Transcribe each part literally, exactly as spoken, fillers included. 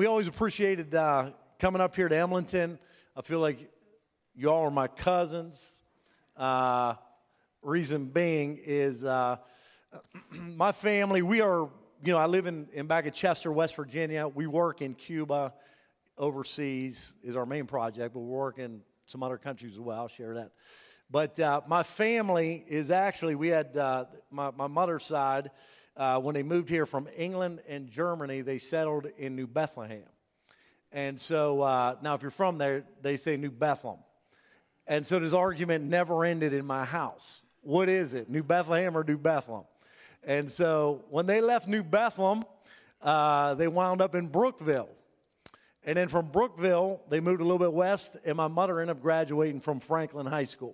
we always appreciated uh, coming up here to Emlenton. I feel like you all are my cousins. Uh, reason being is uh, my family, we are, you know, I live in, in back at Chester, West Virginia. We work in Cuba, overseas is our main project, but we work in some other countries as well. I'll share that. But uh, my family is actually, we had uh, my, my mother's side, uh, when they moved here from England and Germany, they settled in New Bethlehem. And so, uh, now if you're from there, they say New Bethlehem. And so this argument never ended in my house. What is it, New Bethlehem or New Bethlehem? And so when they left New Bethlehem, uh, they wound up in Brookville. And then from Brookville, they moved a little bit west, and my mother ended up graduating from Franklin High School.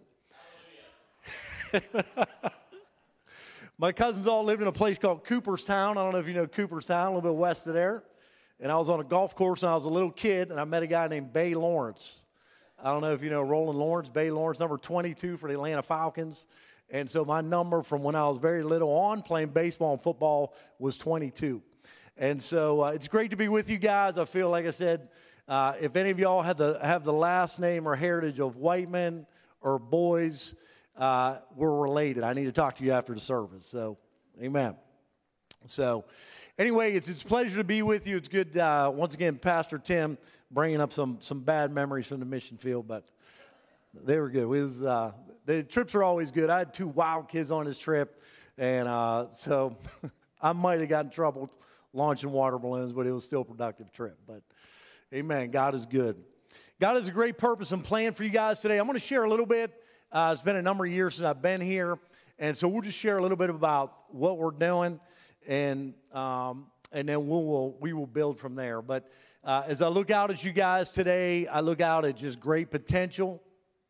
My cousins all lived in a place called Cooperstown. I don't know if you know Cooperstown, a little bit west of there. And I was on a golf course when I was a little kid, and I met a guy named Bay Lawrence. I don't know if you know Roland Lawrence, Bay Lawrence, number twenty-two for the Atlanta Falcons. And so my number from when I was very little on playing baseball and football was twenty-two. And so uh, it's great to be with you guys. I feel like I said, uh, if any of y'all have the have the last name or heritage of Whiteman or Boys, uh, we're related. I need to talk to you after the service. So, amen. So, anyway, it's it's a pleasure to be with you. It's good, uh, once again, Pastor Tim bringing up some some bad memories from the mission field, but they were good. It was, uh, the trips are always good. I had two wild kids on this trip, and uh, so I might have gotten in trouble launching water balloons, but it was still a productive trip. But, amen, God is good. God has a great purpose and plan for you guys today. I'm going to share a little bit. Uh, it's been a number of years since I've been here, and so we'll just share a little bit about what we're doing, and um, and then we'll, we'll we will build from there. But uh, as I look out at you guys today, I look out at just great potential.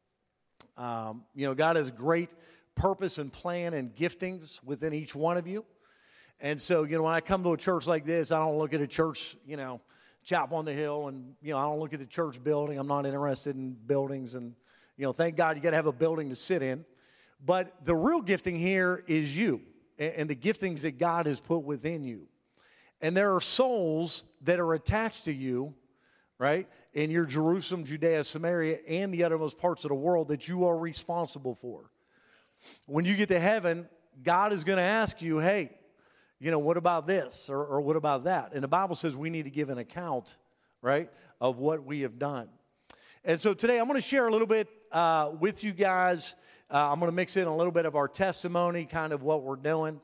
Um, you know, God has great purpose and plan and giftings within each one of you. And so, you know, when I come to a church like this, I don't look at a church, you know, chapel on the hill, and, you know, I don't look at the church building. I'm not interested in buildings, and, you know, thank God you got to have a building to sit in. But the real gifting here is you and, and the giftings that God has put within you. And there are souls that are attached to you, right, in your Jerusalem, Judea, Samaria, and the uttermost parts of the world that you are responsible for. When you get to heaven, God is going to ask you, hey, you know, what about this or, or what about that? And the Bible says we need to give an account, right, of what we have done. And so today I'm going to share a little bit uh, with you guys. Uh, I'm going to mix in a little bit of our testimony, kind of what we're doing.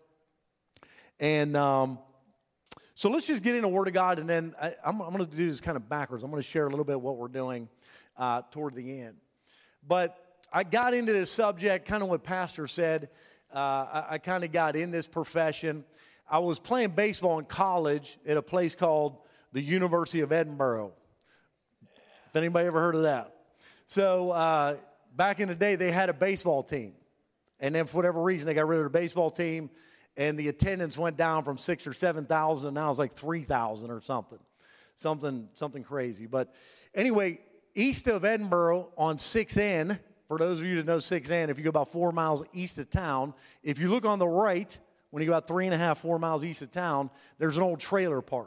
And um, so let's just get into the Word of God, and then I, I'm, I'm going to do this kind of backwards. I'm going to share a little bit of what we're doing uh, toward the end. But I got into this subject, kind of what Pastor said. Uh, I, I kind of got in this profession. I was playing baseball in college at a place called the University of Edinburgh. If anybody ever heard of that. So uh, back in the day, they had a baseball team. And then for whatever reason, they got rid of the baseball team, and the attendance went down from six or seven thousand, and now it's like three thousand or something. Something, something crazy. But anyway, east of Edinburgh on six N, for those of you that know six N, if you go about four miles east of town, if you look on the right, when you go about three and a half, four miles east of town, there's an old trailer park.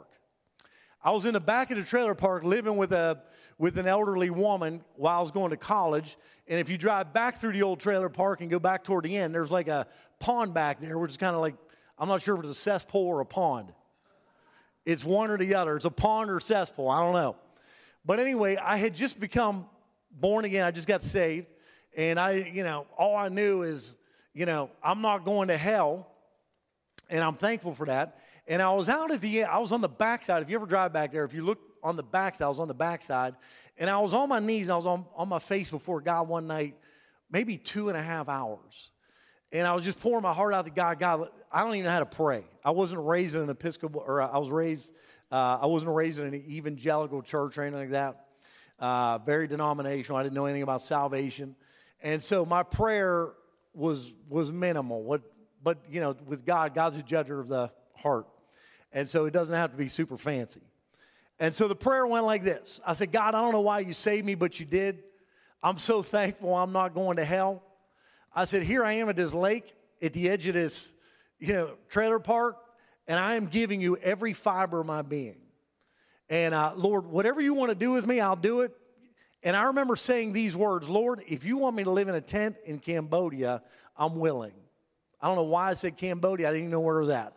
I was in the back of the trailer park living with a with an elderly woman while I was going to college. And if you drive back through the old trailer park and go back toward the end, there's like a pond back there, which is kind of like, I'm not sure if it's a cesspool or a pond. It's one or the other. It's a pond or a cesspool. I don't know. But anyway, I had just become born again. I just got saved. And I, you know, all I knew is, you know, I'm not going to hell. And I'm thankful for that. And I was out at the end. I was on the backside. If you ever drive back there, if you look on the backside, I was on the backside. And I was on my knees, and I was on, on my face before God one night, maybe two and a half hours. And I was just pouring my heart out to God. God, I don't even know how to pray. I wasn't raised in an Episcopal, or I was raised, uh, I wasn't raised in an evangelical church or anything like that. Uh, very denominational. I didn't know anything about salvation. And so my prayer was was minimal. What But, you know, with God, God's a judger of the heart. And so it doesn't have to be super fancy. And so the prayer went like this. I said, God, I don't know why you saved me, but you did. I'm so thankful I'm not going to hell. I said, here I am at this lake at the edge of this, you know, trailer park, and I am giving you every fiber of my being. And uh, Lord, whatever you want to do with me, I'll do it. And I remember saying these words, Lord, if you want me to live in a tent in Cambodia, I'm willing. I don't know why I said Cambodia. I didn't even know where it was at.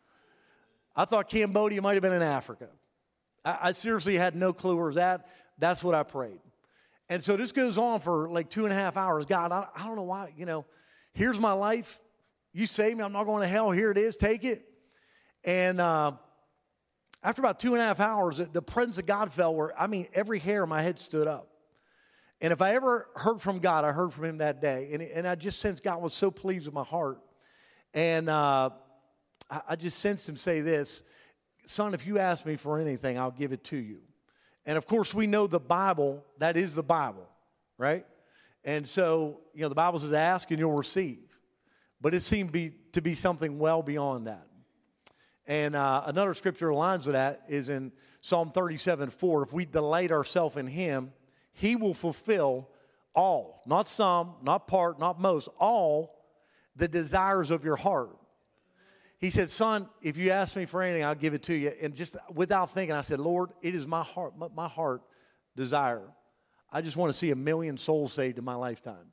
I thought Cambodia might have been in Africa. I, I seriously had no clue where it was at. That's what I prayed. And so this goes on for like two and a half hours. God, I, I don't know why, you know, here's my life. You saved me. I'm not going to hell. Here it is. Take it. And uh, after about two and a half hours, the presence of God fell where, I mean, every hair on my head stood up. And if I ever heard from God, I heard from him that day. And, and I just sensed God was so pleased with my heart. And uh, I, I just sensed him say this, son, if you ask me for anything, I'll give it to you. And, of course, we know the Bible, that is the Bible, right? And so, you know, the Bible says ask and you'll receive. But it seemed be, to be something well beyond that. And uh, another scripture aligns with that is in Psalm thirty-seven four. If we delight ourselves in him, he will fulfill all, not some, not part, not most, all the desires of your heart. He said, son, if you ask me for anything, I'll give it to you. And just without thinking, I said, Lord, it is my heart, my heart desire. I just want to see a million souls saved in my lifetime.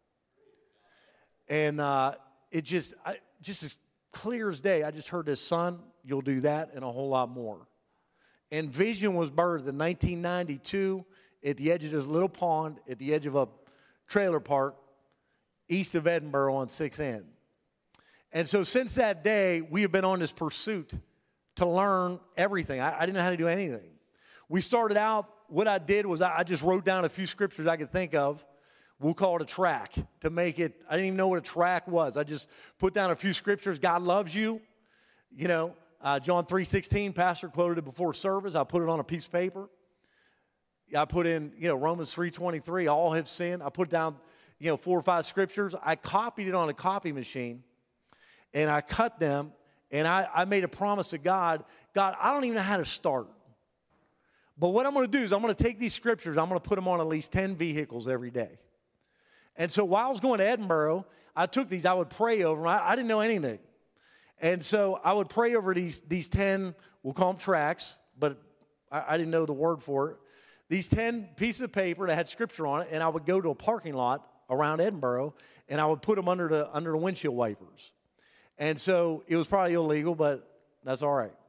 And uh, it just, I, just as clear as day, I just heard this, son, you'll do that and a whole lot more. And vision was birthed in nineteen ninety-two at the edge of this little pond, at the edge of a trailer park east of Edinburgh on sixth End. And so since that day, we have been on this pursuit to learn everything. I, I didn't know how to do anything. We started out, what I did was I, I just wrote down a few scriptures I could think of. We'll call it a track to make it, I didn't even know what a track was. I just put down a few scriptures. God loves you. You know, uh, John three sixteen, pastor quoted it before service. I put it on a piece of paper. I put in, you know, Romans three twenty-three, all have sinned. I put down, you know, four or five scriptures. I copied it on a copy machine, and I cut them, and I, I made a promise to God. God, I don't even know how to start. But what I'm going to do is I'm going to take these scriptures, I'm going to put them on at least ten vehicles every day. And so while I was going to Edinburgh, I took these, I would pray over them. I, I didn't know anything. And so I would pray over these, these ten, we'll call them tracks, but I, I didn't know the word for it. These ten pieces of paper that had scripture on it, and I would go to a parking lot around Edinburgh, and I would put them under the under the windshield wipers. And so it was probably illegal, but that's all right.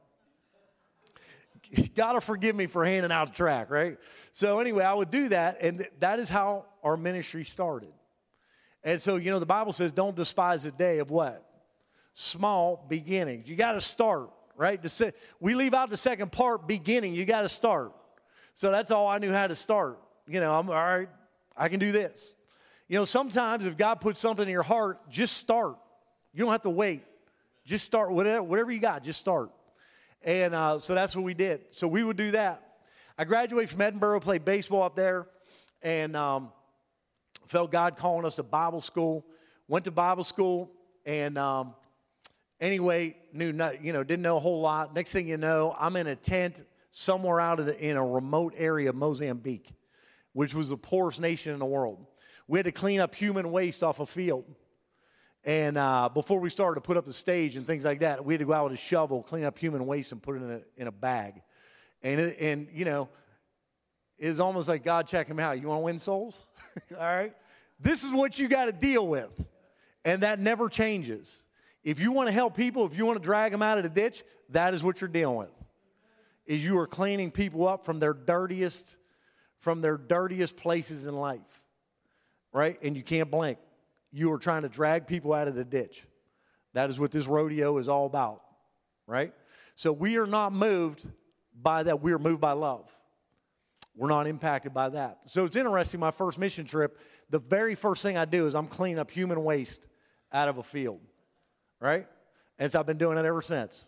God will forgive me for handing out a track, right? So anyway, I would do that, and th- that is how our ministry started. And so, you know, the Bible says don't despise the day of what? Small beginnings. You got to start, right? We leave out the second part, beginning. You got to start. So that's all I knew how to start. You know, I'm all right, I can do this. You know, sometimes if God puts something in your heart, just start. You don't have to wait. Just start. Whatever, whatever you got, just start. And uh, so that's what we did. So we would do that. I graduated from Edinburgh, played baseball up there, and um, felt God calling us to Bible school. Went to Bible school, and um, anyway, knew not, you know, didn't know a whole lot. Next thing you know, I'm in a tent somewhere out of the, in a remote area of Mozambique, which was the poorest nation in the world. We had to clean up human waste off a field. And uh, before we started to put up the stage and things like that, we had to go out with a shovel, clean up human waste, and put it in a, in a bag. And, it, and you know, it was almost like God checking me out. You want to win souls? All right? This is what you got to deal with. And that never changes. If you want to help people, if you want to drag them out of the ditch, that is what you're dealing with. Is you are cleaning people up from their dirtiest, from their dirtiest places in life, right? And you can't blink. You are trying to drag people out of the ditch. That is what this rodeo is all about, right? So we are not moved by that. We are moved by love. We're not impacted by that. So it's interesting, my first mission trip, the very first thing I do is I'm cleaning up human waste out of a field, right? And so I've been doing it ever since.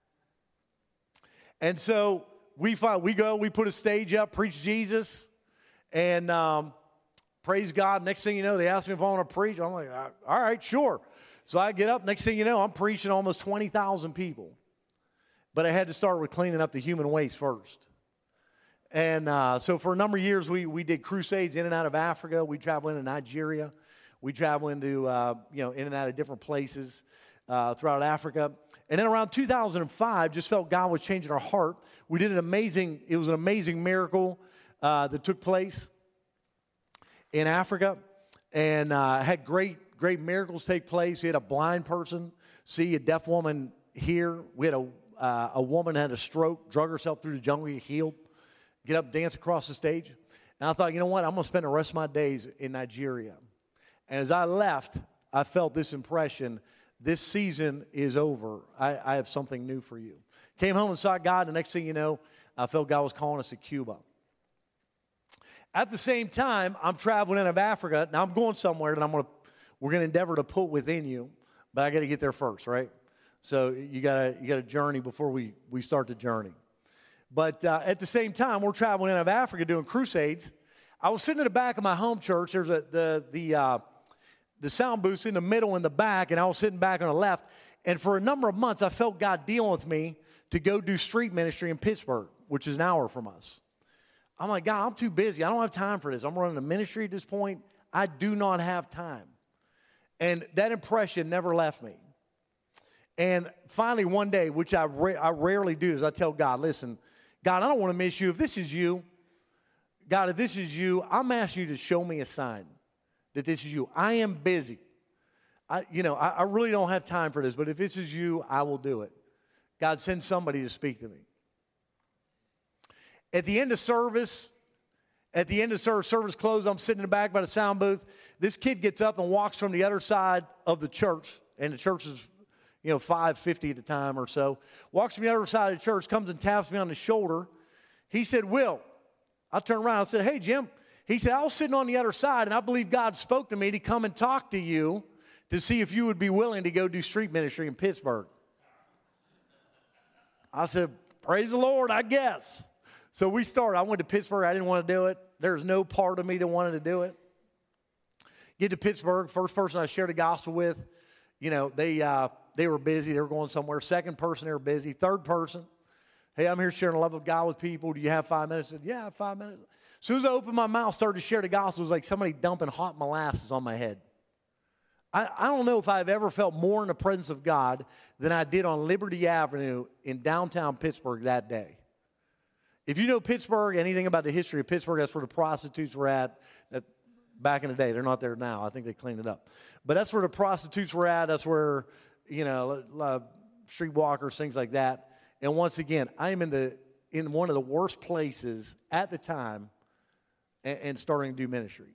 And so we find, we go, we put a stage up, preach Jesus, and um, praise God. Next thing you know, they ask me if I want to preach. I'm like, all right, sure. So I get up. Next thing you know, I'm preaching almost twenty thousand people. But I had to start with cleaning up the human waste first. And uh, so for a number of years, we we did crusades in and out of Africa. We traveled into Nigeria. We traveled into, uh, you know, in and out of different places uh, throughout Africa. And then around two thousand five, just felt God was changing our heart. We did an amazing, it was an amazing miracle uh, that took place in Africa. And uh, had great, great miracles take place. We had a blind person see a deaf woman hear. We had a, uh, a woman had a stroke, drug herself through the jungle, get healed, get up, dance across the stage. And I thought, you know what, I'm going to spend the rest of my days in Nigeria. And as I left, I felt this impression, this season is over. I, I have something new for you. Came home and saw God. The next thing you know, I felt God was calling us to Cuba. At the same time, I'm traveling out of Africa. Now I'm going somewhere that I'm going to, we're going to endeavor to put within you, but I got to get there first, right? So you got to you got to journey before we, we start the journey. But uh, at the same time, we're traveling out of Africa doing crusades. I was sitting in the back of my home church. There's a, the the uh, the sound booths in the middle and the back, and I was sitting back on the left. And for a number of months, I felt God dealing with me to go do street ministry in Pittsburgh, which is an hour from us. I'm like, God, I'm too busy. I don't have time for this. I'm running a ministry at this point. I do not have time. And that impression never left me. And finally, one day, which I, ra- I rarely do, is I tell God, listen, God, I don't want to miss you. If this is you, God, if this is you, I'm asking you to show me a sign that this is you. I am busy. I, you know, I, I really don't have time for this, but if this is you, I will do it. God, send somebody to speak to me. At the end of service, at the end of service, service closed, I'm sitting in the back by the sound booth. This kid gets up and walks from the other side of the church, and the church is, you know, five fifty at the time or so. Walks from the other side of the church, comes and taps me on the shoulder. He said, Will. I turned around and said, hey, Jim. He said, I was sitting on the other side, and I believe God spoke to me to come and talk to you to see if you would be willing to go do street ministry in Pittsburgh. I said, praise the Lord, I guess. So we started. I went to Pittsburgh. I didn't want to do it. There was no part of me that wanted to do it. Get to Pittsburgh. First person I shared the gospel with, you know, they uh, they were busy. They were going somewhere. Second person, they were busy. Third person, hey, I'm here sharing the love of God with people. Do you have five minutes? I said, yeah, I have five minutes. As soon as I opened my mouth, started to share the gospel, it was like somebody dumping hot molasses on my head. I, I don't know if I've ever felt more in the presence of God than I did on Liberty Avenue in downtown Pittsburgh that day. If you know Pittsburgh, anything about the history of Pittsburgh, that's where the prostitutes were at, at back in the day. They're not there now. I think they cleaned it up. But that's where the prostitutes were at. That's where, you know, uh, streetwalkers, things like that. And once again, I am in the in one of the worst places at the time and, and starting to do ministry.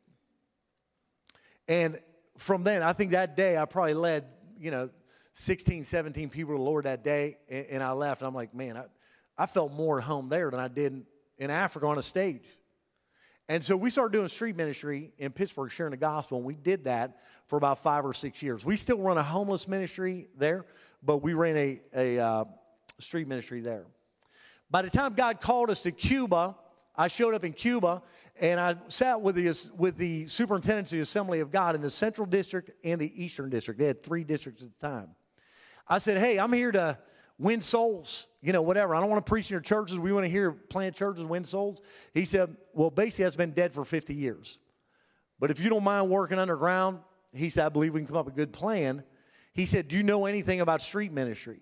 And from then, I think that day I probably led, you know, sixteen, seventeen people to the Lord that day. And, and I left, and I'm like, man, I, I felt more at home there than I did in, in Africa on a stage. And so we started doing street ministry in Pittsburgh, sharing the gospel, and we did that for about five or six years. We still run a homeless ministry there, but we ran a, a uh, street ministry there. By the time God called us to Cuba, I showed up in Cuba, and I sat with the, with the superintendents of the Assembly of God in the Central District and the Eastern District. They had three districts at the time. I said, hey, I'm here to win souls, you know, whatever. I don't want to preach in your churches. We want to hear plant churches, win souls. He said, well, basically, that's been dead for fifty years. But if you don't mind working underground, he said, I believe we can come up with a good plan. He said, do you know anything about street ministry?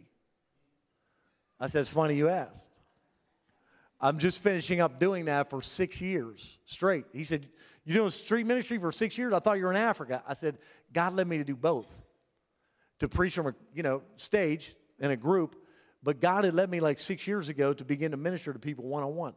I said, it's funny you asked. I'm just finishing up doing that for six years straight. He said, you're doing street ministry for six years? I thought you were in Africa. I said, God led me to do both. To preach from a, you know, stage in a group, but God had led me like six years ago to begin to minister to people one-on-one.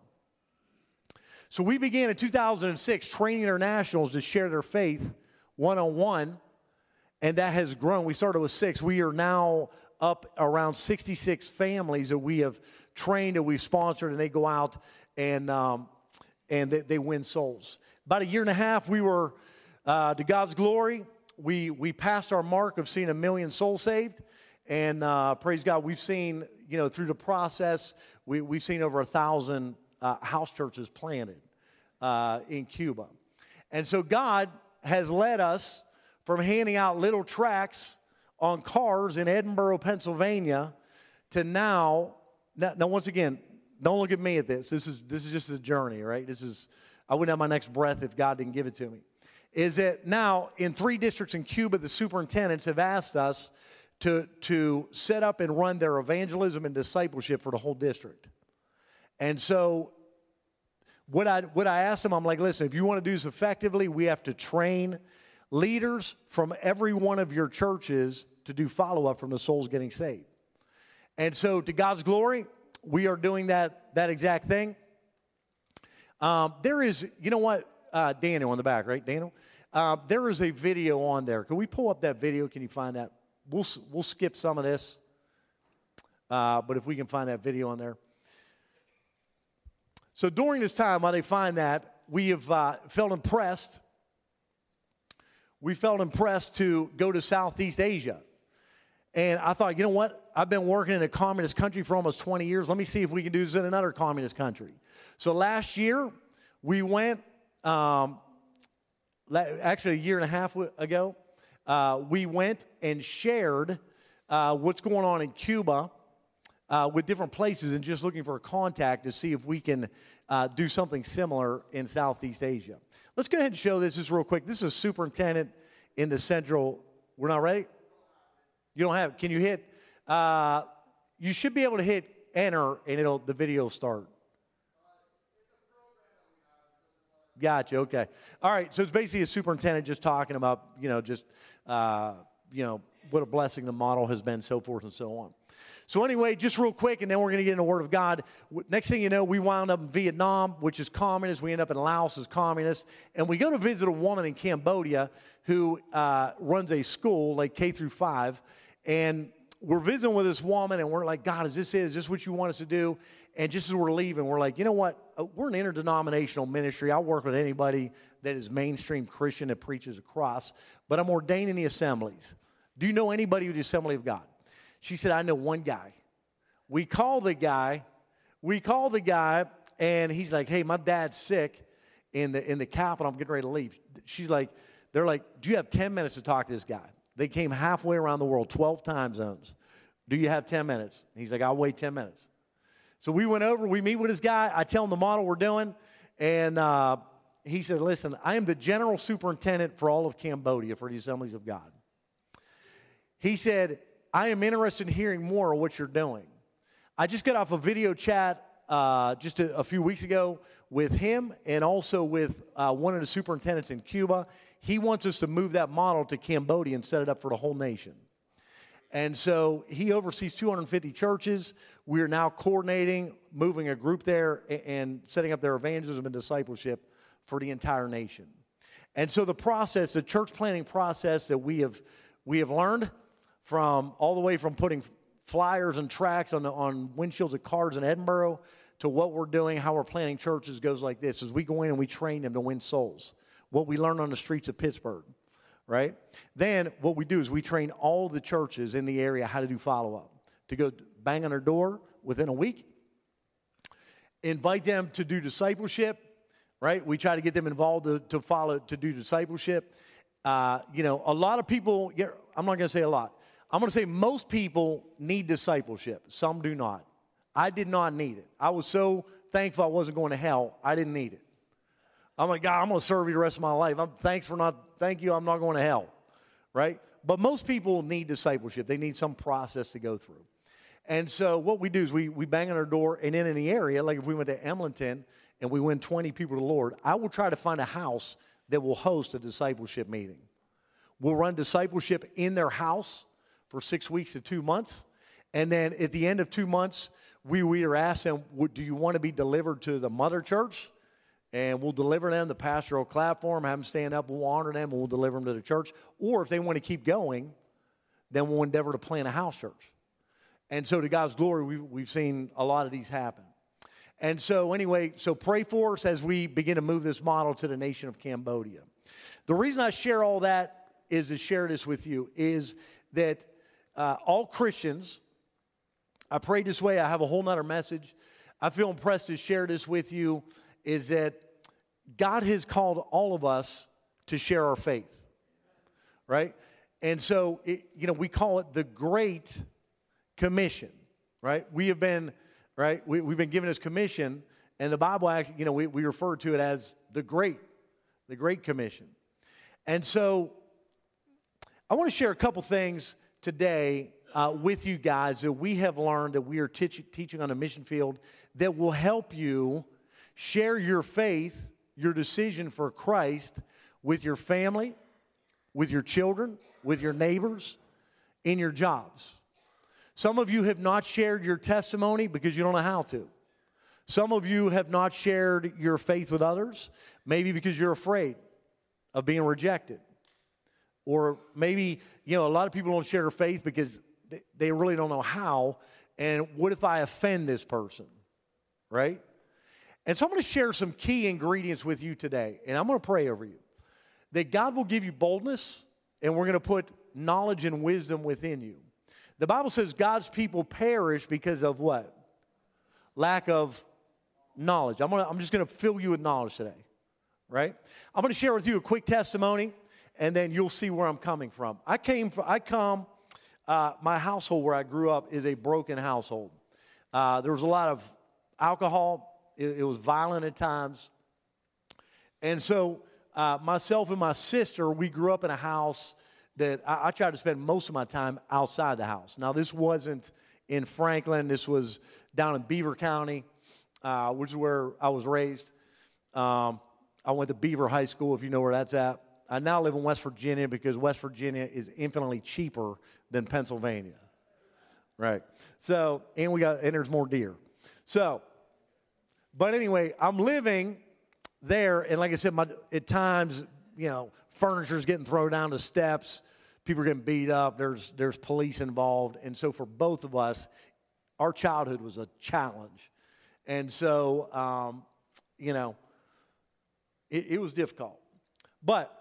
So we began in two thousand six training internationals to share their faith one-on-one, and that has grown. We started with six. We are now up around sixty-six families that we have trained and we've sponsored, and they go out and um, and they, they win souls. About a year and a half, we were, uh, to God's glory, we we passed our mark of seeing a million souls saved. And uh, praise God, we've seen, you know, through the process, we, we've seen over a thousand uh, house churches planted uh, in Cuba. And so God has led us from handing out little tracts on cars in Edinburgh, Pennsylvania, to now, now, now once again, don't look at me at this. This is this is just a journey, right? This is, I wouldn't have my next breath if God didn't give it to me. Is that now in three districts in Cuba, the superintendents have asked us to, to set up and run their evangelism and discipleship for the whole district. And so what I, what I asked them, I'm like, listen, if you want to do this effectively, we have to train leaders from every one of your churches to do follow-up from the souls getting saved. And so to God's glory, we are doing that, that exact thing. Um, there is, you know what, uh, Daniel on the back, right, Daniel? Uh, there is a video on there. Can we pull up that video? Can you find that? We'll, we'll skip some of this, uh, but if we can find that video on there. So during this time, while they find that, we have uh, felt impressed. We felt impressed to go to Southeast Asia. And I thought, you know what? I've been working in a communist country for almost twenty years. Let me see if we can do this in another communist country. So last year, we went, um, actually a year and a half ago, uh, we went and shared uh, what's going on in Cuba uh, with different places and just looking for a contact to see if we can uh, do something similar in Southeast Asia. Let's go ahead and show this just real quick. This is a superintendent in the central. We're not ready? You don't have it. Can you hit? Uh, you should be able to hit enter and it'll the video will start. Gotcha. Okay. All right. So it's basically a superintendent just talking about, you know, just, uh, you know, what a blessing the model has been, so forth and so on. So anyway, just real quick, and then we're going to get into the Word of God. Next thing you know, we wound up in Vietnam, which is communist. We end up in Laos as communist. And we go to visit a woman in Cambodia who uh, runs a school, like K through five. And we're visiting with this woman, and we're like, God, is this it? Is this what you want us to do? And just as we're leaving, we're like, you know what? We're an interdenominational ministry. I'll work with anybody that is mainstream Christian that preaches across. But I'm ordained in the assemblies. Do you know anybody with the Assembly of God? She said, I know one guy. We call the guy. We call the guy, and he's like, hey, my dad's sick in the in the capital. I'm getting ready to leave. She's like, they're like, do you have ten minutes to talk to this guy? They came halfway around the world, twelve time zones. Do you have ten minutes? And he's like, I'll wait ten minutes. So we went over. We meet with this guy. I tell him the model we're doing, and uh, he said, listen, I am the general superintendent for all of Cambodia for the Assemblies of God. He said, I am interested in hearing more of what you're doing. I just got off a video chat uh, just a, a few weeks ago with him and also with uh, one of the superintendents in Cuba. He wants us to move that model to Cambodia and set it up for the whole nation. And so he oversees two hundred fifty churches. We are now coordinating, moving a group there and, and setting up their evangelism and discipleship for the entire nation. And so the process, the church planning process that we have we have learned from all the way from putting flyers and tracts on the, on windshields of cars in Edinburgh to what we're doing, how we're planning churches goes like this. As we go in and we train them to win souls. What we learned on the streets of Pittsburgh, right? Then what we do is we train all the churches in the area how to do follow-up. To go bang on their door within a week. Invite them to do discipleship, right? We try to get them involved to, to follow, to do discipleship. Uh, you know, a lot of people, I'm not going to say a lot. I'm going to say most people need discipleship. Some do not. I did not need it. I was so thankful I wasn't going to hell. I didn't need it. I'm like, God, I'm going to serve you the rest of my life. I'm thanks for not, thank you, I'm not going to hell, right? But most people need discipleship. They need some process to go through. And so what we do is we, we bang on our door, and then in the area, like if we went to Emlenton and we win twenty people to the Lord, I will try to find a house that will host a discipleship meeting. We'll run discipleship in their house for six weeks to two months. And then at the end of two months, we, we are asked them, do you want to be delivered to the mother church? And we'll deliver them the pastoral platform, have them stand up, we'll honor them, and we'll deliver them to the church. Or if they want to keep going, then we'll endeavor to plant a house church. And so to God's glory, we've, we've seen a lot of these happen. And so anyway, so pray for us as we begin to move this model to the nation of Cambodia. The reason I share all that is to share this with you is that uh, all Christians, I pray this way, I have a whole nother message. I feel impressed to share this with you, is that God has called all of us to share our faith, right? And so, it, you know, we call it the Great Commission, right? We have been, right, we, we've been given this commission, and the Bible, actually, you know, we, we refer to it as the Great, the Great Commission. And so, I want to share a couple things today uh, with you guys that we have learned that we are teach- teaching on a mission field that will help you share your faith, your decision for Christ with your family, with your children, with your neighbors, in your jobs. Some of you have not shared your testimony because you don't know how to. Some of you have not shared your faith with others, maybe because you're afraid of being rejected. Or maybe, you know, a lot of people don't share their faith because they really don't know how. And what if I offend this person, right? And so I'm going to share some key ingredients with you today, and I'm going to pray over you. That God will give you boldness, and we're going to put knowledge and wisdom within you. The Bible says God's people perish because of what? Lack of knowledge. I'm, gonna, I'm just going to fill you with knowledge today, right? I'm going to share with you a quick testimony, and then you'll see where I'm coming from. I came from, I come, uh, my household where I grew up is a broken household. Uh, there was a lot of alcohol. It, it was violent at times. And so uh, myself and my sister, we grew up in a house that I, I tried to spend most of my time outside the house. Now, this wasn't in Franklin. This was down in Beaver County, uh, which is where I was raised. Um, I went to Beaver High School, if you know where that's at. I now live in West Virginia because West Virginia is infinitely cheaper than Pennsylvania. Right. So, and we got, and there's more deer. So, but anyway, I'm living there, and like I said, my, at times, you know, furniture's getting thrown down the steps, people are getting beat up, there's there's police involved, and so for both of us, our childhood was a challenge. And so, um, you know, it, it was difficult. But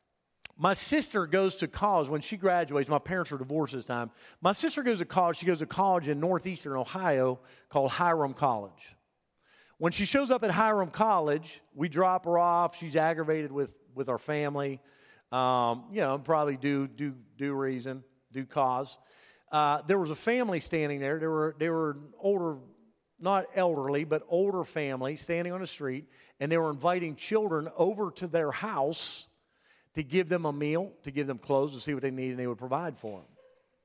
my sister goes to college. When she graduates, my parents are divorced this time. My sister goes to college. She goes to college in northeastern Ohio called Hiram College. When she shows up at Hiram College, we drop her off. She's aggravated with, with our family, um, you know, probably due, due, due reason, due cause. Uh, there was a family standing there. They were, they were older, not elderly, but older family standing on the street, and they were inviting children over to their house to give them a meal, to give them clothes, to see what they needed, and they would provide for them.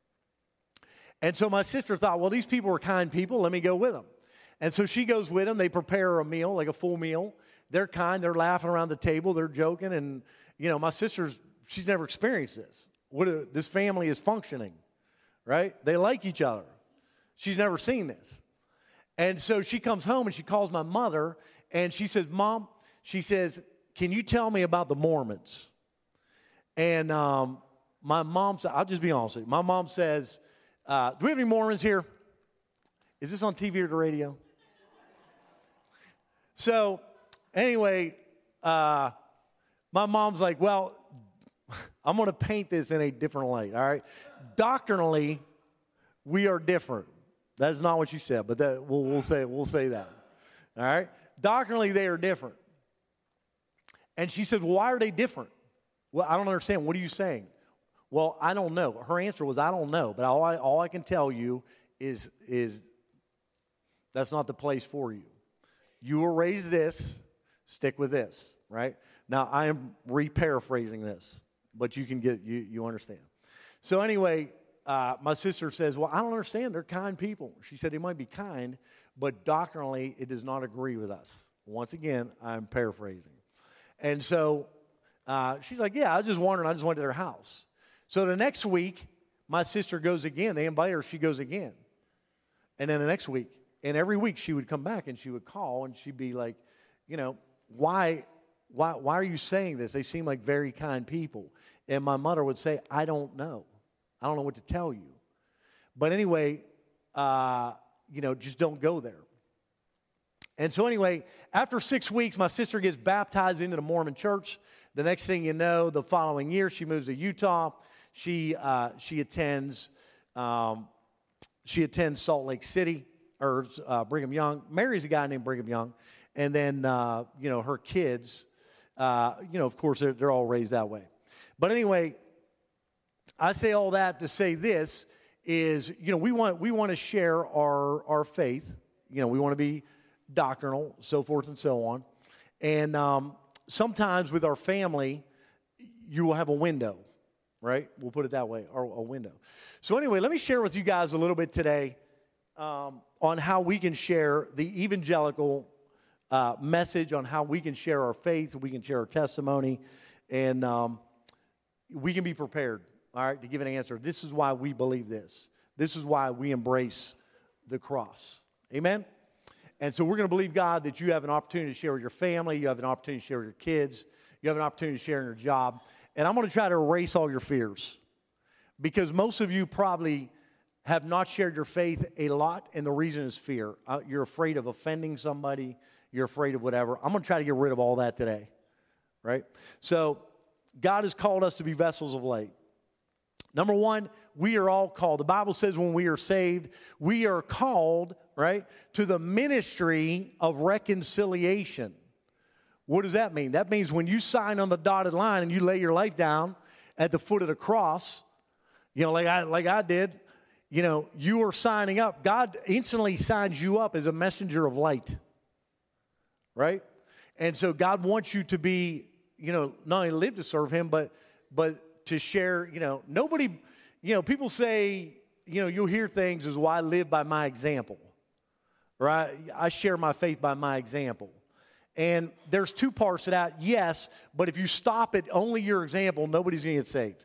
And so my sister thought, well, these people are kind people. Let me go with them. And so she goes with them. They prepare a meal, like a full meal. They're kind. They're laughing around the table. They're joking. And, you know, my sister's, she's never experienced this. What a, this family is functioning, right? They like each other. She's never seen this. And so she comes home and she calls my mother, and she says, Mom, she says, can you tell me about the Mormons? And um, my mom said, I'll just be honest with you. My mom says, uh, do we have any Mormons here? Is this on T V or the radio? So anyway, uh, my mom's like, well, I'm going to paint this in a different light, all right? Doctrinally, we are different. That is not what she said, but that, we'll, we'll, say, we'll say that, all right? Doctrinally, they are different. And she says, well, why are they different? Well, I don't understand. What are you saying? Well, I don't know. Her answer was, I don't know. But all I, all I can tell you is, is that's not the place for you. You were raised this, stick with this, right? Now, I am re-paraphrasing this, but you can get, you, you understand. So anyway, uh, my sister says, well, I don't understand. They're kind people. She said they might be kind, but doctrinally it does not agree with us. Once again, I'm paraphrasing. And so Uh, she's like, yeah, I was just wondering. I just went to their house. So the next week, my sister goes again. They invite her. She goes again. And then the next week. And every week she would come back and she would call and she'd be like, you know, why, why, why are you saying this? They seem like very kind people. And my mother would say, I don't know. I don't know what to tell you. But anyway, uh, you know, just don't go there. And so anyway, after six weeks, my sister gets baptized into the Mormon church. The next thing you know, the following year, she moves to Utah. She uh, she attends um, she attends Salt Lake City or uh, Brigham Young. Marries a guy named Brigham Young, and then uh, you know her kids. Uh, you know, of course, they're, they're all raised that way. But anyway, I say all that to say this is, you know, we want we want to share our our faith. You know, we want to be doctrinal, so forth and so on, and. Um, Sometimes with our family, you will have a window. right? We'll put it that way, or a window. So anyway, let me share with you guys a little bit today um, on how we can share the evangelical uh, message, on how we can share our faith, we can share our testimony, and um, we can be prepared, all right, to give an answer. This is why we believe this. This is why we embrace the cross. Amen? And so we're going to believe, God, that you have an opportunity to share with your family, you have an opportunity to share with your kids, you have an opportunity to share in your job. And I'm going to try to erase all your fears, because most of you probably have not shared your faith a lot, and the reason is fear. Uh, you're afraid of offending somebody. You're afraid of whatever. I'm going to try to get rid of all that today, right? So God has called us to be vessels of light. Number one, we are all called. The Bible says when we are saved, we are called, right, to the ministry of reconciliation. What does that mean? That means when you sign on the dotted line and you lay your life down at the foot of the cross, you know, like I, like I did, you know, you are signing up. God instantly signs you up as a messenger of light, right? And so God wants you to be, you know, not only live to serve him, but but to share, you know, nobody, you know, people say, you know, you'll hear things as, well, I live by my example, right? I share my faith by my example. And there's two parts to that, yes, but if you stop at only your example, nobody's going to get saved.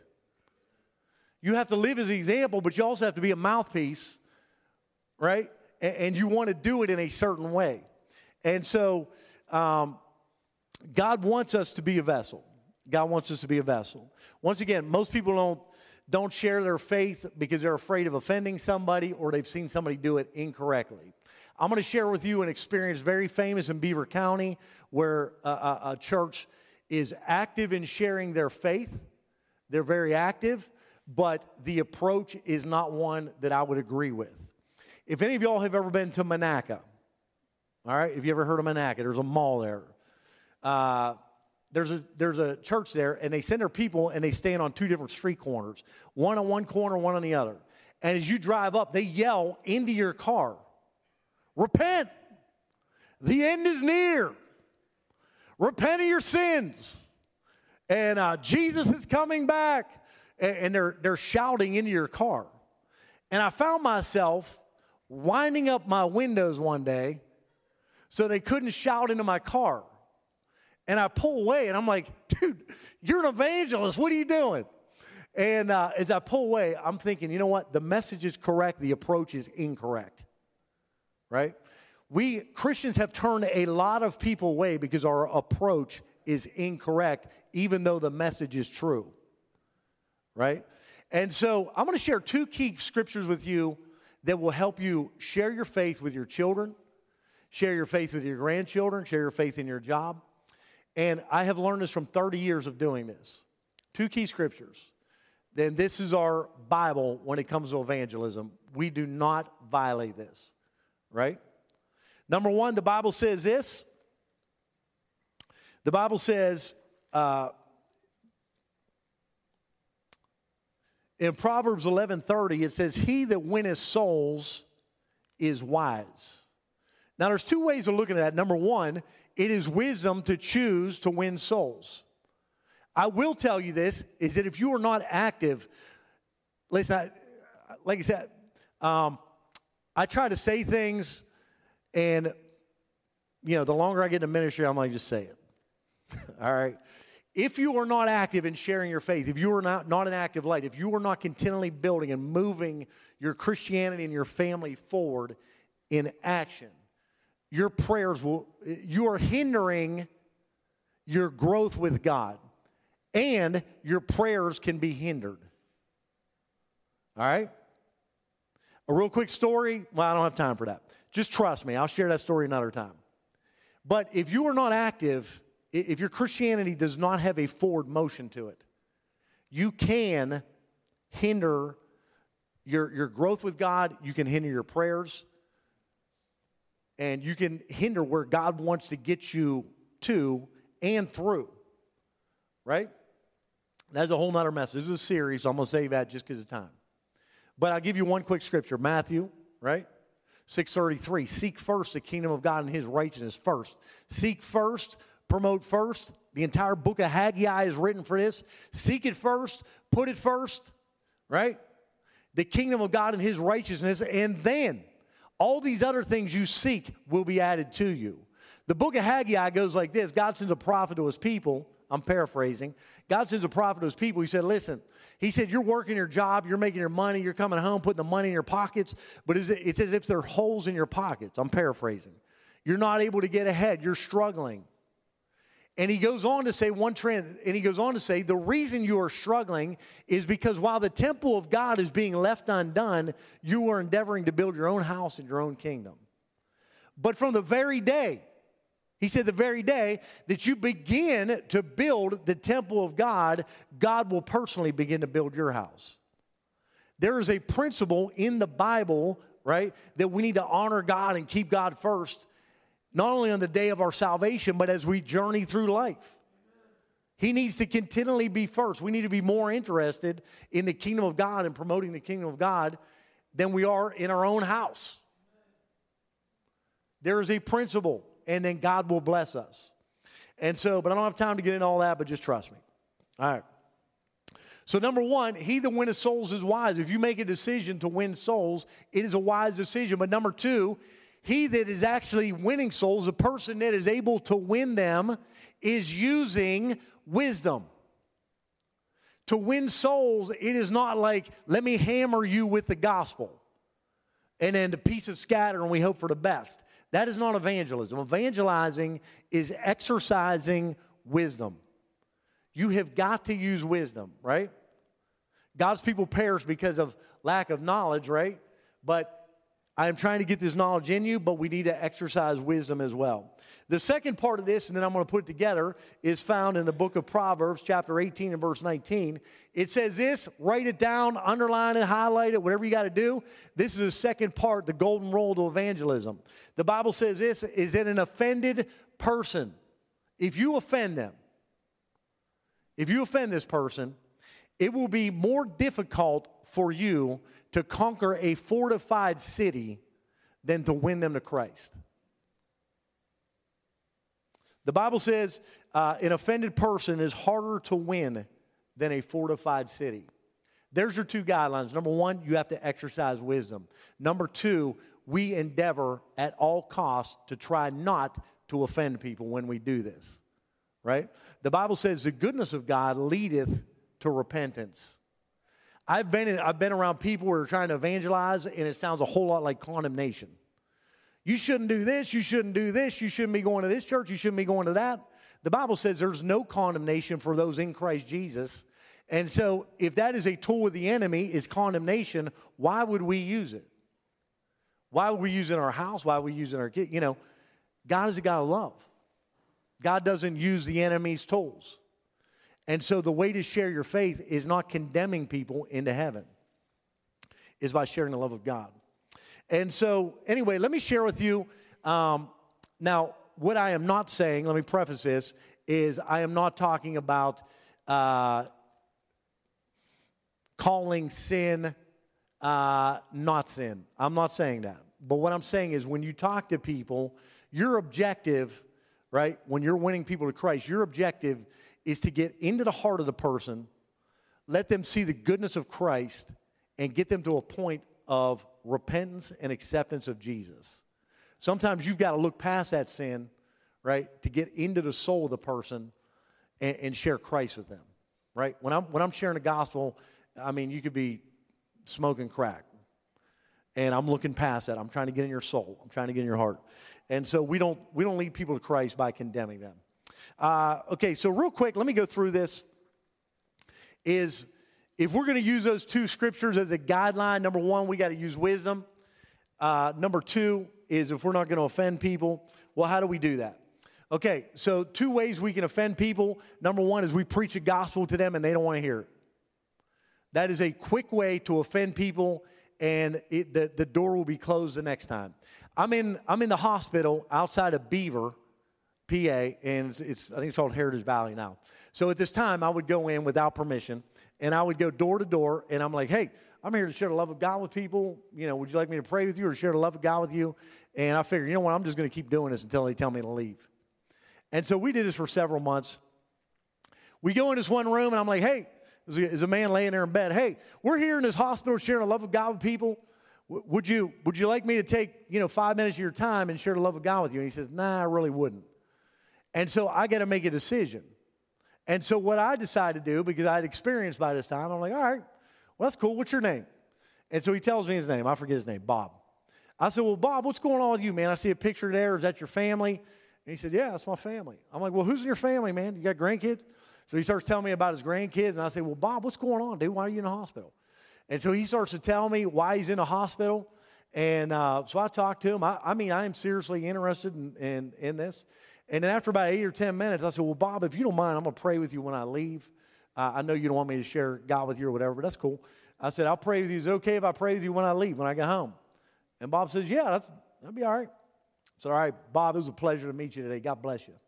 You have to live as an example, but you also have to be a mouthpiece, right? And, and you want to do it in a certain way. And so um, God wants us to be a vessel. God wants us to be a vessel. Once again, most people don't, don't share their faith because they're afraid of offending somebody, or they've seen somebody do it incorrectly. I'm going to share with you an experience very famous in Beaver County, where a, a, a church is active in sharing their faith. They're very active, but the approach is not one that I would agree with. If any of y'all have ever been to Monaca, all right, if you ever heard of Monaca, there's a mall there. Uh, there's a there's a church there, and they send their people, and they stand on two different street corners, one on one corner, one on the other. And as you drive up, they yell into your car, repent. The end is near. Repent of your sins. And uh, Jesus is coming back. And, and they're, they're shouting into your car. And I found myself winding up my windows one day so they couldn't shout into my car. And I pull away, and I'm like, dude, you're an evangelist. What are you doing? And uh, as I pull away, I'm thinking, you know what? The message is correct. The approach is incorrect. Right? We Christians have turned a lot of people away because our approach is incorrect, even though the message is true. Right? And so I'm going to share two key scriptures with you that will help you share your faith with your children, share your faith with your grandchildren, share your faith in your job. And I have learned this from thirty years of doing this. Two key scriptures. Then this is our Bible when it comes to evangelism. We do not violate this. Right? Number one, the Bible says this. The Bible says uh, in Proverbs eleven thirty, it says, he that winneth souls is wise. Now, there's two ways of looking at that. Number one, it is wisdom to choose to win souls. I will tell you this, is that if you are not active, listen, I, like I said, um, I try to say things, and, you know, the longer I get in ministry, I'm like, just say it. All right? If you are not active in sharing your faith, if you are not, not an active light, if you are not continually building and moving your Christianity and your family forward in action, your prayers will, you are hindering your growth with God, and your prayers can be hindered. All right? A real quick story. Well, I don't have time for that. Just trust me. I'll share that story another time. But if you are not active, if your Christianity does not have a forward motion to it, you can hinder your, your growth with God. You can hinder your prayers. And you can hinder where God wants to get you to and through. Right? That's a whole nother message. This is a series, so I'm going to save that just because of time. But I'll give you one quick scripture. Matthew, right? six thirty-three. Seek first the kingdom of God and his righteousness first. Seek first promote first. The entire book of Haggai is written for this. Seek it first, put it first, right? The kingdom of God and his righteousness, and then all these other things you seek will be added to you. The book of Haggai goes like this. God sends a prophet to his people. I'm paraphrasing. God sends a prophet to his people. He said, listen, he said, you're working your job, you're making your money, you're coming home, putting the money in your pockets, but it's as if there are holes in your pockets. I'm paraphrasing. You're not able to get ahead. You're struggling. And he goes on to say one trend, and he goes on to say, the reason you are struggling is because while the temple of God is being left undone, you are endeavoring to build your own house and your own kingdom. But from the very day, he said the very day that you begin to build the temple of God, God will personally begin to build your house. There is a principle in the Bible, right, that we need to honor God and keep God first. Not only on the day of our salvation, but as we journey through life. He needs to continually be first. We need to be more interested in the kingdom of God and promoting the kingdom of God than we are in our own house. There is a principle, and then God will bless us. And so, but I don't have time to get into all that, but just trust me. All right. So number one, he that winneth souls is wise. If you make a decision to win souls, it is a wise decision. But number two, he that is actually winning souls, the person that is able to win them, is using wisdom. To win souls, it is not like, let me hammer you with the gospel, and then the pieces scatter and we hope for the best. That is not evangelism. Evangelizing is exercising wisdom. You have got to use wisdom, right? God's people perish because of lack of knowledge, right? But I am trying to get this knowledge in you, but we need to exercise wisdom as well. The second part of this, and then I'm going to put it together, is found in the book of Proverbs, chapter eighteen and verse nineteen. It says this, write it down, underline it, highlight it, whatever you got to do. This is the second part, the golden rule to evangelism. The Bible says this, is that an offended person, if you offend them, if you offend this person, it will be more difficult for you to conquer a fortified city than to win them to Christ. The Bible says uh, an offended person is harder to win than a fortified city. There's your two guidelines. Number one, you have to exercise wisdom. Number two, we endeavor at all costs to try not to offend people when we do this, right? The Bible says the goodness of God leadeth to repentance. I've been in, I've been around people who are trying to evangelize, and it sounds a whole lot like condemnation. You shouldn't do this. You shouldn't do this. You shouldn't be going to this church. You shouldn't be going to that. The Bible says there's no condemnation for those in Christ Jesus. And so if that is a tool of the enemy, is condemnation, why would we use it? Why would we use it in our house? Why would we use it in our kids? You know, God is a God of love. God doesn't use the enemy's tools. And so the way to share your faith is not condemning people into heaven. Is by sharing the love of God. And so, anyway, let me share with you. Um, now, what I am not saying, let me preface this, is I am not talking about uh, calling sin uh, not sin. I'm not saying that. But what I'm saying is when you talk to people, your objective, right, when you're winning people to Christ, your objective is to get into the heart of the person, let them see the goodness of Christ, and get them to a point of repentance and acceptance of Jesus. Sometimes you've got to look past that sin, right, to get into the soul of the person and, and share Christ with them, right? When I'm when I'm sharing the gospel, I mean, you could be smoking crack, and I'm looking past that. I'm trying to get in your soul. I'm trying to get in your heart, and so we don't we don't lead people to Christ by condemning them. Uh, okay, so real quick, let me go through this. Is if we're going to use those two scriptures as a guideline, number one, we got to use wisdom. Uh, number two is if we're not going to offend people, well, how do we do that? Okay, so two ways we can offend people. Number one is we preach a gospel to them and they don't want to hear it. That is a quick way to offend people, and it, the, the door will be closed the next time. I'm in I'm in the hospital outside of Beaver, P A, and it's, it's I think it's called Heritage Valley now. So at this time, I would go in without permission, and I would go door to door, and I'm like, hey, I'm here to share the love of God with people. You know, would you like me to pray with you or share the love of God with you? And I figured, you know what, I'm just going to keep doing this until they tell me to leave. And so we did this for several months. We go in this one room, and I'm like, hey, there's a, there's a man laying there in bed. Hey, we're here in this hospital sharing the love of God with people. W- would you would you like me to take, you know, five minutes of your time and share the love of God with you? And he says, nah, I really wouldn't. And so I got to make a decision. And so what I decided to do, because I had experience by this time, I'm like, all right, well, that's cool. What's your name? And so he tells me his name. I forget his name, Bob. I said, well, Bob, what's going on with you, man? I see a picture there. Is that your family? And he said, yeah, that's my family. I'm like, well, who's in your family, man? You got grandkids? So he starts telling me about his grandkids. And I say, well, Bob, what's going on, dude? Why are you in the hospital? And so he starts to tell me why he's in the hospital. And uh, so I talked to him. I, I mean, I am seriously interested in, in, in this. And then after about eight or ten minutes, I said, well, Bob, if you don't mind, I'm going to pray with you when I leave. Uh, I know you don't want me to share God with you or whatever, but that's cool. I said, I'll pray with you. Is it okay if I pray with you when I leave, when I get home? And Bob says, yeah, that's, that'll be all right. I said, all right, Bob, it was a pleasure to meet you today. God bless you.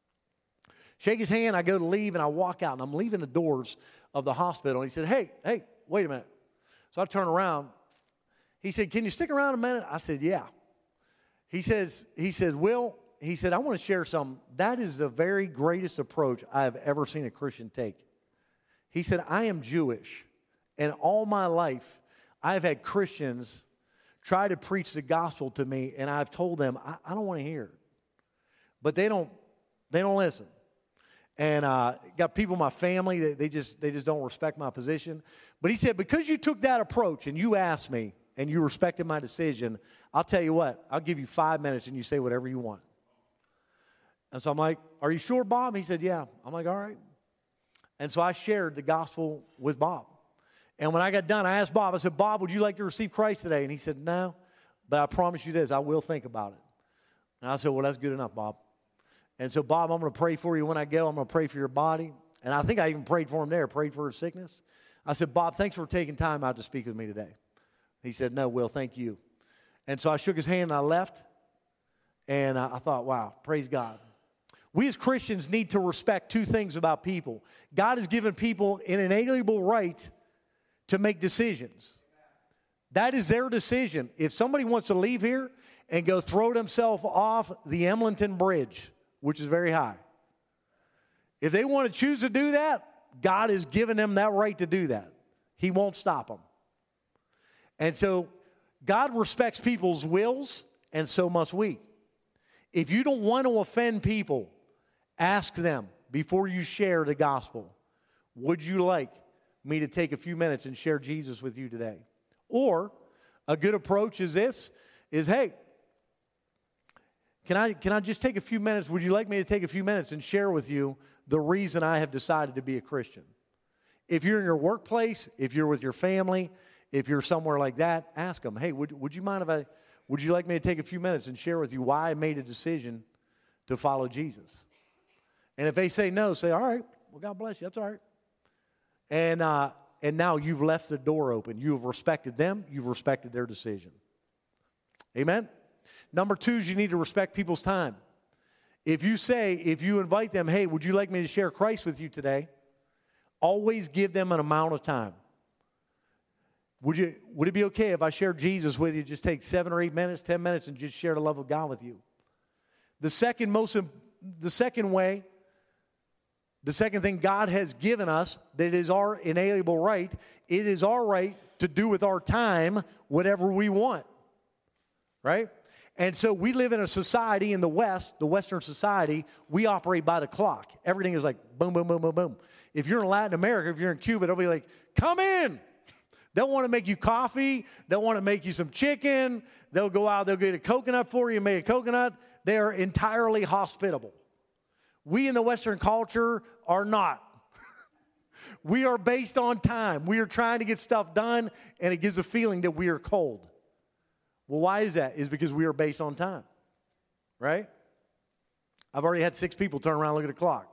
Shake his hand. I go to leave, and I walk out, and I'm leaving the doors of the hospital. And he said, hey, hey, wait a minute. So I turn around. He said, can you stick around a minute? I said, yeah. He says, he says, Will, he said, I want to share something. That is the very greatest approach I have ever seen a Christian take. He said, I am Jewish, and all my life I've had Christians try to preach the gospel to me, and I've told them, I, I don't want to hear it. But they don't, they don't listen. And uh, got people in my family, that they just, they just don't respect my position. But he said, because you took that approach and you asked me and you respected my decision, I'll tell you what, I'll give you five minutes and you say whatever you want. And so I'm like, are you sure, Bob? He said, yeah. I'm like, all right. And so I shared the gospel with Bob. And when I got done, I asked Bob, I said, Bob, would you like to receive Christ today? And he said, no, but I promise you this, I will think about it. And I said, well, that's good enough, Bob. And so, Bob, I'm going to pray for you when I go. I'm going to pray for your body. And I think I even prayed for him there, prayed for his sickness. I said, Bob, thanks for taking time out to speak with me today. He said, no, Will, thank you. And so I shook his hand and I left. And I thought, wow, praise God. We as Christians need to respect two things about people. God has given people an inalienable right to make decisions. That is their decision. If somebody wants to leave here and go throw themselves off the Emlenton Bridge, which is very high, if they want to choose to do that, God has given them that right to do that. He won't stop them. And so God respects people's wills, and so must we. If you don't want to offend people, ask them before you share the gospel, would you like me to take a few minutes and share Jesus with you today? Or a good approach is this, is, hey, can I, can I just take a few minutes? Would you like me to take a few minutes and share with you the reason I have decided to be a Christian? If you're in your workplace, if you're with your family, if you're somewhere like that, ask them, hey, would, would you mind if I, would you like me to take a few minutes and share with you why I made a decision to follow Jesus? And if they say no, say, all right, well, God bless you, that's all right. And, uh, and now you've left the door open. You have respected them. You've respected their decision. Amen? Number two is you need to respect people's time. If you say, if you invite them, hey, would you like me to share Christ with you today? Always give them an amount of time. Would you? Would it be okay if I shared Jesus with you, just take seven or eight minutes, ten minutes, and just share the love of God with you? The second most, the second way, the second thing God has given us that is our inalienable right, it is our right to do with our time whatever we want, right? And so we live in a society in the West, the Western society, we operate by the clock. Everything is like boom, boom, boom, boom, boom. If you're in Latin America, if you're in Cuba, they'll be like, come in. They'll want to make you coffee. They'll want to make you some chicken. They'll go out, they'll get a coconut for you, make a coconut. They are entirely hospitable. We in the Western culture are not. We are based on time. We are trying to get stuff done, and it gives a feeling that we are cold. Well, why is that? It's because we are based on time, right? I've already had six people turn around and look at the clock.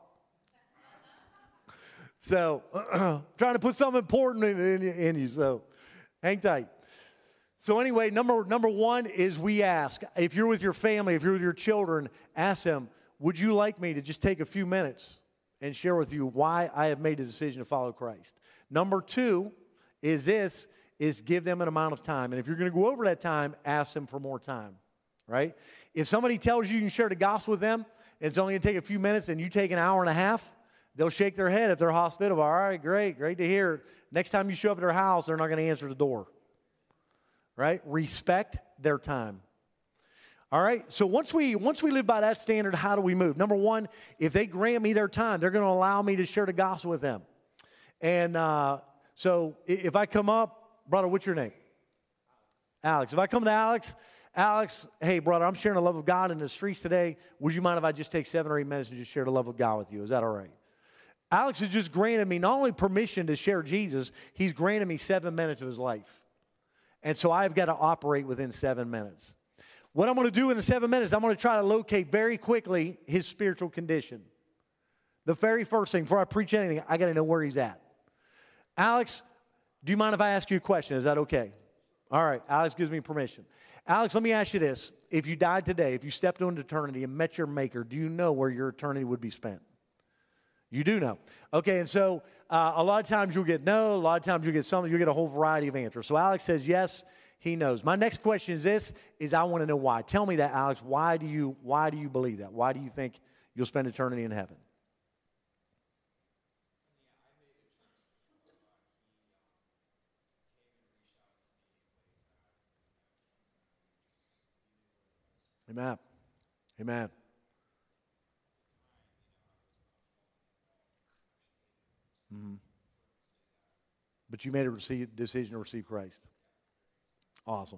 So, trying to put something important in, in, in you, so hang tight. So anyway, number, number one is we ask. If you're with your family, if you're with your children, ask them, would you like me to just take a few minutes and share with you why I have made the decision to follow Christ? Number two is this, is give them an amount of time. And if you're going to go over that time, ask them for more time, right? If somebody tells you you can share the gospel with them, it's only going to take a few minutes, and you take an hour and a half, they'll shake their head if they're hospitable. All right, great, great to hear. Next time you show up at their house, they're not going to answer the door. Right? Respect their time. All right? So once we once we live by that standard, how do we move? Number one, if they grant me their time, they're going to allow me to share the gospel with them. And uh, so if I come up, brother, what's your name? Alex. If I come to Alex, Alex, hey, brother, I'm sharing the love of God in the streets today. Would you mind if I just take seven or eight minutes and just share the love of God with you? Is that all right? Alex has just granted me not only permission to share Jesus, he's granted me seven minutes of his life. And so I've got to operate within seven minutes. What I'm going to do in the seven minutes, I'm going to try to locate very quickly his spiritual condition. The very first thing, before I preach anything, I got to know where he's at. Alex, do you mind if I ask you a question? Is that okay? All right, Alex gives me permission. Alex, let me ask you this. If you died today, if you stepped into eternity and met your maker, do you know where your eternity would be spent? You do know. Okay, and so uh, a lot of times you'll get no, a lot of times you'll get some, you'll get a whole variety of answers. So Alex says yes, he knows. My next question is this, is I want to know why. Tell me that, Alex. Why do you, why do you believe that? Why do you think you'll spend eternity in heaven? Amen. Amen. Mm-hmm. But you made a receive, decision to receive Christ. Awesome.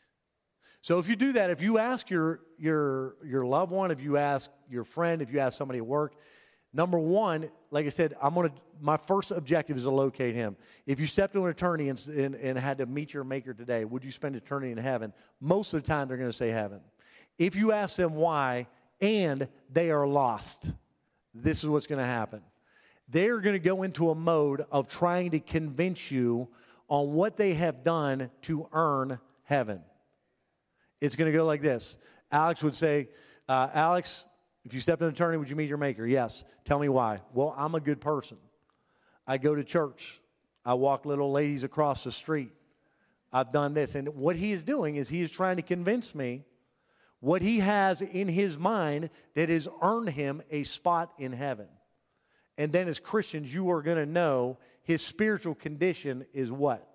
So if you do that, if you ask your, your, your loved one, if you ask your friend, if you ask somebody at work, number one, like I said, I'm gonna. My first objective is to locate him. If you stepped into an eternity and, and, and had to meet your maker today, would you spend eternity in heaven? Most of the time, they're going to say heaven. If you ask them why, and they are lost, this is what's going to happen. They're going to go into a mode of trying to convince you on what they have done to earn heaven. It's going to go like this. Alex would say, uh, Alex, if you stepped in eternity, would you meet your maker? Yes. Tell me why. Well, I'm a good person. I go to church. I walk little ladies across the street. I've done this. And what he is doing is he is trying to convince me what he has in his mind that has earned him a spot in heaven. And then as Christians, you are going to know his spiritual condition is what?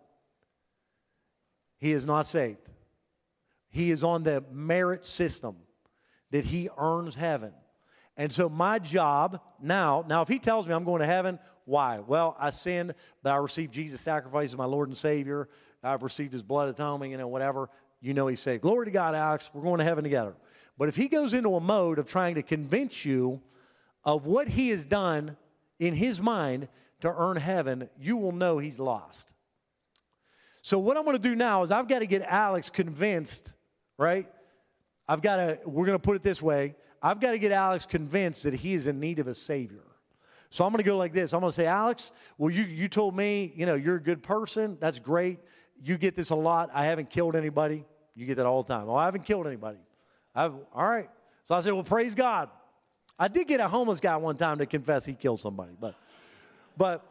He is not saved. He is on the merit system that he earns heaven. And so my job now, now if he tells me I'm going to heaven, why? Well, I sinned, but I received Jesus' sacrifice as my Lord and Savior. I've received his blood atoning, you know, whatever. You know he's saved. Glory to God, Alex. We're going to heaven together. But if he goes into a mode of trying to convince you of what he has done in his mind to earn heaven, you will know he's lost. So what I'm going to do now is I've got to get Alex convinced, right? I've got to, we're going to put it this way. I've got to get Alex convinced that he is in need of a Savior. So I'm going to go like this. I'm going to say, Alex, well, you, you told me, you know, you're a good person. That's great. You get this a lot. I haven't killed anybody. You get that all the time. Oh, I haven't killed anybody. I've, all right. So I said, well, praise God. I did get a homeless guy one time to confess he killed somebody. But, but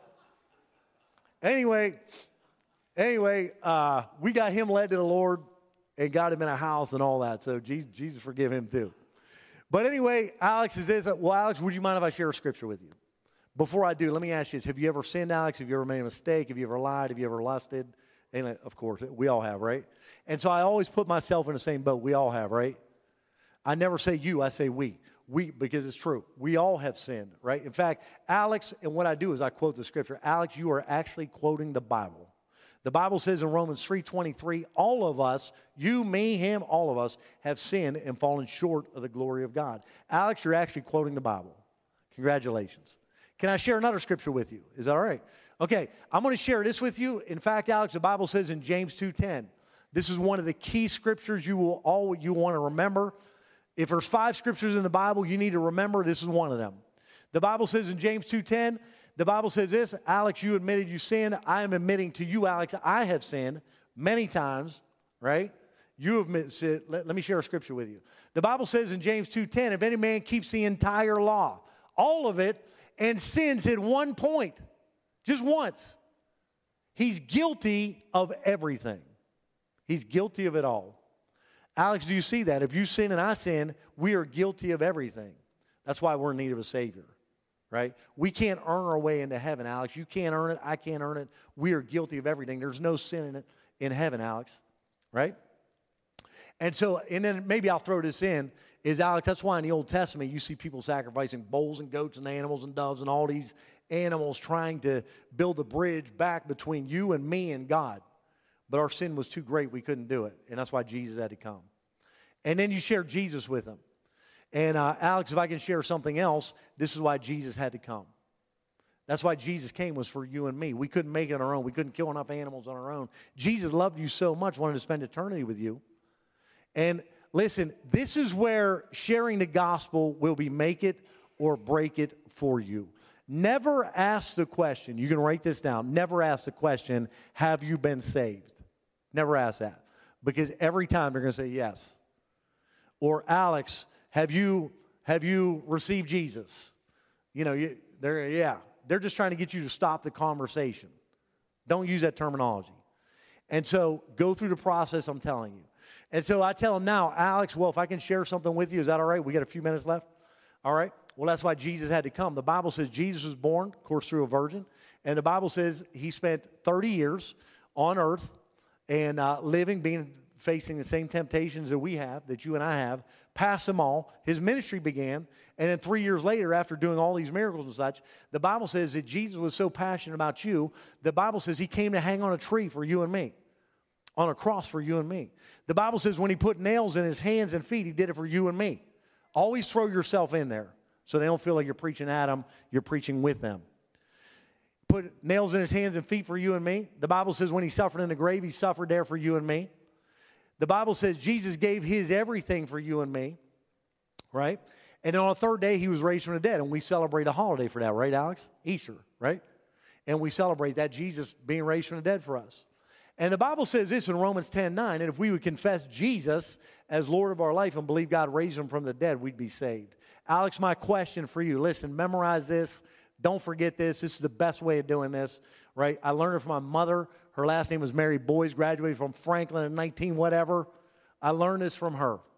anyway, anyway, uh, we got him led to the Lord and got him in a house and all that. So Jesus, Jesus forgive him too. But anyway, Alex is this. Well, Alex, would you mind if I share a scripture with you? Before I do, let me ask you this. Have you ever sinned, Alex? Have you ever made a mistake? Have you ever lied? Have you ever lusted? And of course, we all have, right? And so I always put myself in the same boat. We all have, right? I never say you, I say we. We, because it's true. We all have sinned, right? In fact, Alex, and what I do is I quote the scripture. Alex, you are actually quoting the Bible. The Bible says in Romans three twenty-three, all of us, you, me, him, all of us, have sinned and fallen short of the glory of God. Alex, you're actually quoting the Bible. Congratulations. Can I share another scripture with you? Is that all right? Okay, I'm going to share this with you. In fact, Alex, the Bible says in James two ten, this is one of the key scriptures you will all you want to remember. If there's five scriptures in the Bible you need to remember, this is one of them. The Bible says in James two ten, the Bible says this, Alex, you admitted you sinned. I am admitting to you, Alex, I have sinned many times, right? You have sinned. Let, let me share a scripture with you. The Bible says in James two ten, if any man keeps the entire law, all of it, and sins at one point, just once, he's guilty of everything. He's guilty of it all. Alex, do you see that? If you sin and I sin, we are guilty of everything. That's why we're in need of a Savior, right? We can't earn our way into heaven, Alex. You can't earn it. I can't earn it. We are guilty of everything. There's no sin in it in heaven, Alex, right? And so, and then maybe I'll throw this in, is, Alex, that's why in the Old Testament you see people sacrificing bulls and goats and animals and doves and all these animals trying to build the bridge back between you and me and God. But our sin was too great. We couldn't do it. And that's why Jesus had to come. And then you share Jesus with them. And, uh, Alex, if I can share something else, this is why Jesus had to come. That's why Jesus came, was for you and me. We couldn't make it on our own. We couldn't kill enough animals on our own. Jesus loved you so much, wanted to spend eternity with you. And listen, this is where sharing the gospel will be make it or break it for you. Never ask the question, you can write this down, never ask the question, have you been saved? Never ask that. Because every time they're going to say yes. Or, Alex, have you have you received Jesus? You know, you, they're, yeah. They're just trying to get you to stop the conversation. Don't use that terminology. And so go through the process I'm telling you. And so I tell them now, Alex, well, if I can share something with you, is that all right? We got a few minutes left? All right. Well, that's why Jesus had to come. The Bible says Jesus was born, of course, through a virgin. And the Bible says he spent thirty years on earth and uh, living, being facing the same temptations that we have, that you and I have, passed them all. His ministry began, and then three years later, after doing all these miracles and such, the Bible says that Jesus was so passionate about you, the Bible says he came to hang on a tree for you and me, on a cross for you and me. The Bible says when he put nails in his hands and feet, he did it for you and me. Always throw yourself in there so they don't feel like you're preaching at them, you're preaching with them. Put nails in his hands and feet for you and me. The Bible says when he suffered in the grave, he suffered there for you and me. The Bible says Jesus gave his everything for you and me, right? And then on the third day, he was raised from the dead, and we celebrate a holiday for that, right, Alex? Easter, right? And we celebrate that, Jesus being raised from the dead for us. And the Bible says this in Romans ten nine, and if we would confess Jesus as Lord of our life and believe God raised him from the dead, we'd be saved. Alex, my question for you, listen, memorize this. Don't forget this. This is the best way of doing this, right? I learned it from my mother. Her last name was Mary Boyes, graduated from Franklin in nineteen whatever. I learned this from her.